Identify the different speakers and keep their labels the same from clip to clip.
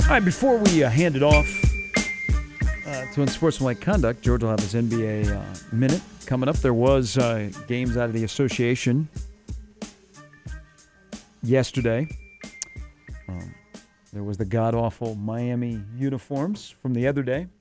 Speaker 1: All right, before we hand it off to Unsportsmanlike Conduct, George will have his NBA minute coming up. There was games out of the association yesterday. There was the god-awful Miami uniforms from the other day.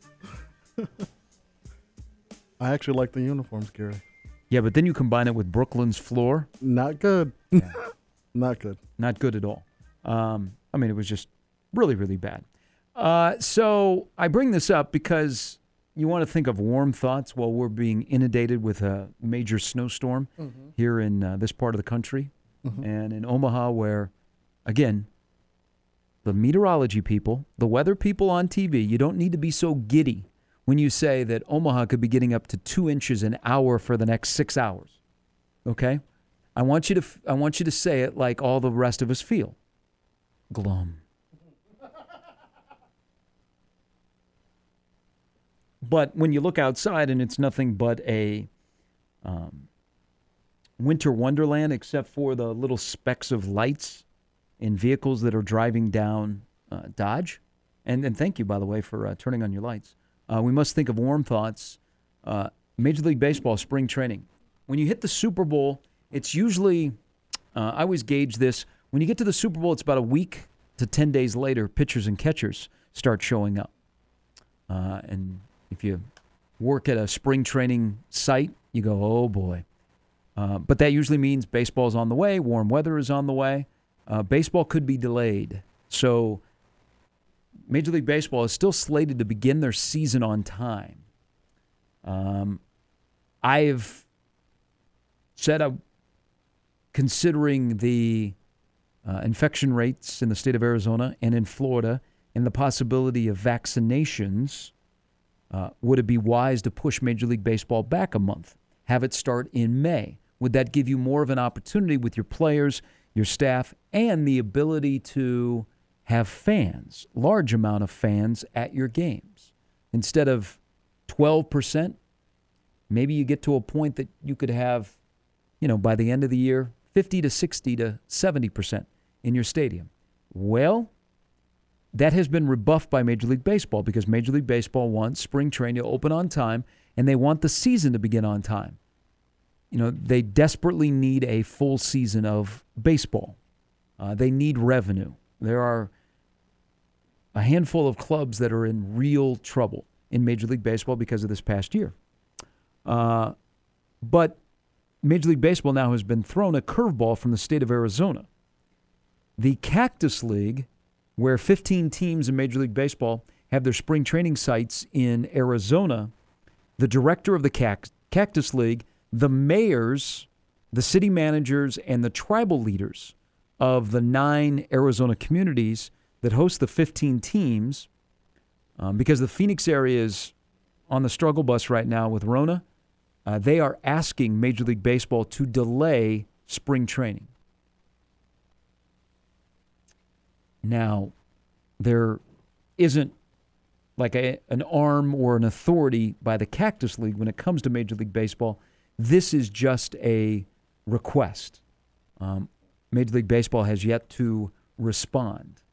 Speaker 2: I actually like the uniforms, Gary.
Speaker 1: Yeah, but then you combine it with Brooklyn's floor.
Speaker 2: Not good.
Speaker 1: Yeah.
Speaker 2: Not good.
Speaker 1: Not good at all. I mean, it was just really, really bad. So I bring this up because you want to think of warm thoughts while we're being inundated with a major snowstorm here in this part of the country and in Omaha where, again, the meteorology people, the weather people on TV, you don't need to be so giddy when you say that Omaha could be getting up to 2 inches an hour for the next 6 hours. Okay? I want you to say it like all the rest of us feel. Glum. But when you look outside and it's nothing but a winter wonderland except for the little specks of lights in vehicles that are driving down Dodge. And thank you, by the way, for turning on your lights. We must think of warm thoughts. Major League Baseball spring training. When you hit the Super Bowl, it's usually, I always gauge this, when you get to the Super Bowl, it's about a week to 10 days later, pitchers and catchers start showing up. And if you work at a spring training site, you go, oh boy. But that usually means baseball's on the way, warm weather is on the way. Baseball could be delayed. So Major League Baseball is still slated to begin their season on time. I've said considering the infection rates in the state of Arizona and in Florida and the possibility of vaccinations, would it be wise to push Major League Baseball back a month? Have it start in May? Would that give you more of an opportunity with your players, your staff, and the ability to have fans, large amount of fans at your games? Instead of 12%, maybe you get to a point that you could have, by the end of the year, 50 to 60 to 70% in your stadium. Well, that has been rebuffed by Major League Baseball because Major League Baseball wants spring training to open on time, and they want the season to begin on time. They desperately need a full season of baseball. They need revenue. There are a handful of clubs that are in real trouble in Major League Baseball because of this past year. But Major League Baseball now has been thrown a curveball from the state of Arizona. The Cactus League, where 15 teams in Major League Baseball have their spring training sites in Arizona, the director of the Cactus League, the mayors, the city managers, and the tribal leaders of the 9 Arizona communities that host the 15 teams, because the Phoenix area is on the struggle bus right now with Rona, they are asking Major League Baseball to delay spring training. Now, there isn't like an arm or an authority by the Cactus League when it comes to Major League Baseball. This is just a request. Major League Baseball has yet to respond.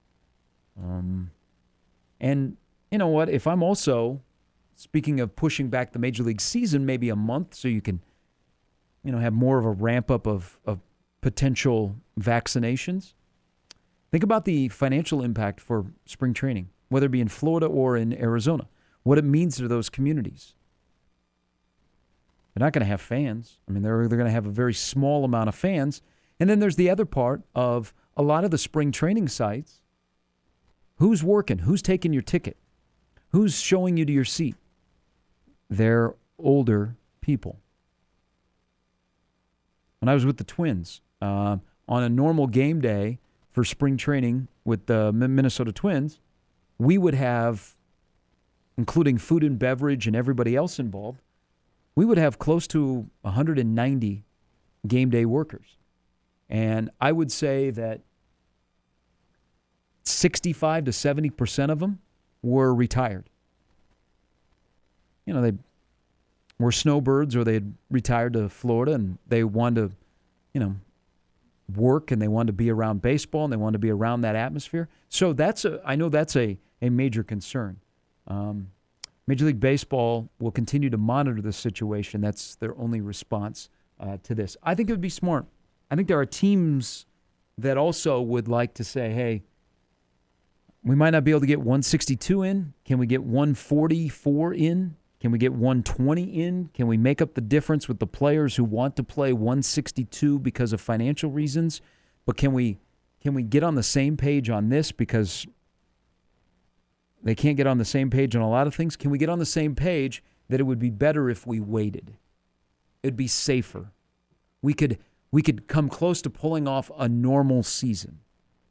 Speaker 1: And you know what? If I'm also, speaking of pushing back the Major League season maybe a month so you can, have more of a ramp-up of potential vaccinations, think about the financial impact for spring training, whether it be in Florida or in Arizona, what it means to those communities. They're not going to have fans. I mean, they're going to have a very small amount of fans. And then there's the other part of a lot of the spring training sites. Who's working? Who's taking your ticket? Who's showing you to your seat? They're older people. When I was with the Twins, on a normal game day for spring training with the Minnesota Twins, we would have, including food and beverage and everybody else involved, we would have close to 190 game day workers. And I would say that 65 to 70% of them were retired. They were snowbirds or they had retired to Florida and they wanted to, work and they want to be around baseball and they want to be around that atmosphere. So I know that's a major concern. Major League Baseball will continue to monitor the situation. That's their only response to this. I think it would be smart. I think there are teams that also would like to say, hey, we might not be able to get 162 in. Can we get 144 in? Can we get 120 in? Can we make up the difference with the players who want to play 162 because of financial reasons? But can we get on the same page on this because they can't get on the same page on a lot of things? Can we get on the same page that it would be better if we waited? It'd be safer. We could come close to pulling off a normal season.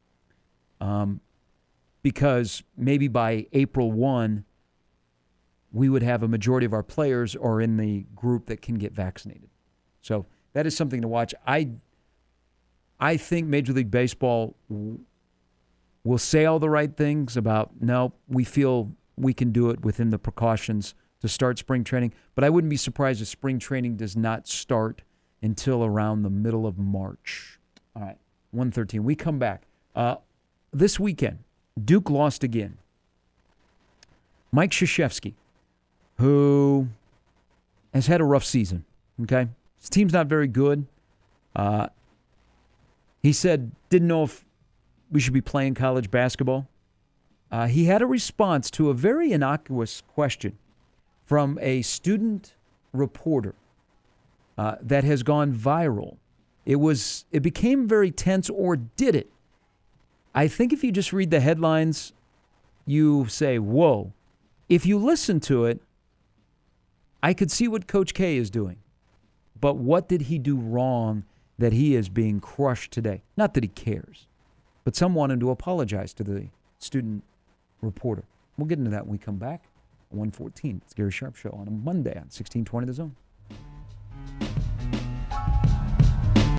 Speaker 1: Because maybe by April 1, we would have a majority of our players are in the group that can get vaccinated. So that is something to watch. I think Major League Baseball will say all the right things about, no, we feel we can do it within the precautions to start spring training. But I wouldn't be surprised if spring training does not start until around the middle of March. All right, 1:13. We come back. This weekend, Duke lost again. Mike Krzyzewski, who has had a rough season, okay? His team's not very good. He said, didn't know if we should be playing college basketball. He had a response to a very innocuous question from a student reporter that has gone viral. It became very tense, or did it? I think if you just read the headlines, you say, whoa. If you listen to it, I could see what Coach K is doing. But what did he do wrong that he is being crushed today? Not that he cares, but some wanted to apologize to the student reporter. We'll get into that when we come back. 1:14. It's Gary Sharp Show on a Monday on 1620 The Zone.